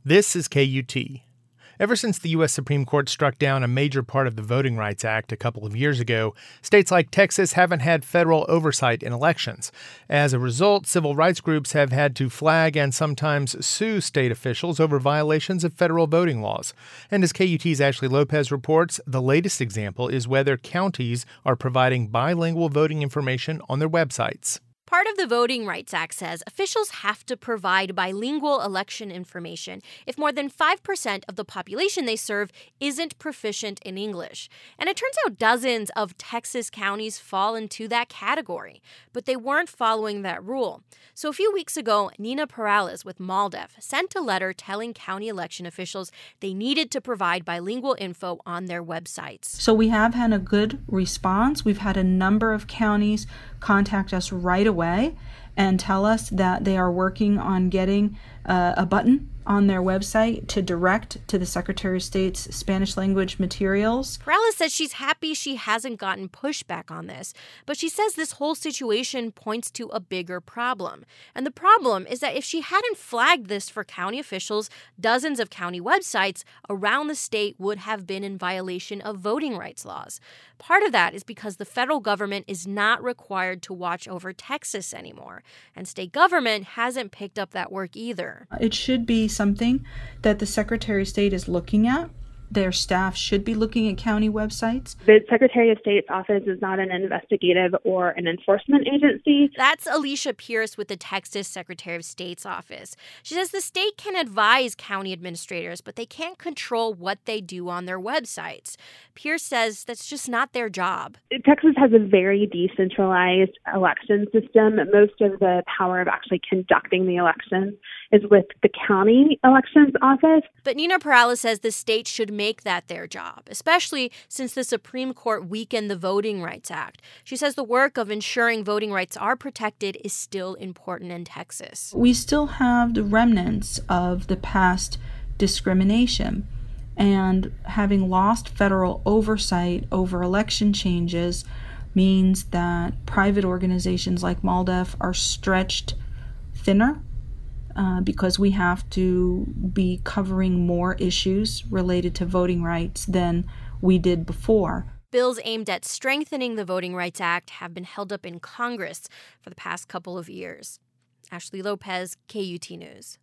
This is KUT. Ever since the U.S. Supreme Court struck down a major part of the Voting Rights Act a couple of years ago, states like Texas haven't had federal oversight in elections. As a result, civil rights groups have had to flag and sometimes sue state officials over violations of federal voting laws. And as KUT's Ashley Lopez reports, the latest example is whether counties are providing bilingual voting information on their websites. Part of the Voting Rights Act says officials have to provide bilingual election information if more than 5% of the population they serve isn't proficient in English. And it turns out dozens of Texas counties fall into that category, but they weren't following that rule. So a few weeks ago, Nina Perales with MALDEF sent a letter telling county election officials they needed to provide bilingual info on their websites. So we have had a good response. We've had a number of counties contact us right away and tell us that they are working on getting a button on their website to direct to the Secretary of State's Spanish language materials. Perales says she's happy she hasn't gotten pushback on this, but she says this whole situation points to a bigger problem. And the problem is that if she hadn't flagged this for county officials, dozens of county websites around the state would have been in violation of voting rights laws. Part of that is because the federal government is not required to watch over Texas anymore, and state government hasn't picked up that work either. It should be something that the Secretary of State is looking at. Their staff should be looking at county websites. The Secretary of State's office is not an investigative or an enforcement agency. That's Alicia Pierce with the Texas Secretary of State's office. She says the state can advise county administrators, but they can't control what they do on their websites. Pierce says that's just not their job. Texas has a very decentralized election system. Most of the power of actually conducting the elections is with the county elections office. But Nina Perales says the state should make that their job, especially since the Supreme Court weakened the Voting Rights Act. She says the work of ensuring voting rights are protected is still important in Texas. We still have the remnants of the past discrimination, and having lost federal oversight over election changes means that private organizations like MALDEF are stretched thinner because we have to be covering more issues related to voting rights than we did before. Bills aimed at strengthening the Voting Rights Act have been held up in Congress for the past couple of years. Ashley Lopez, KUT News.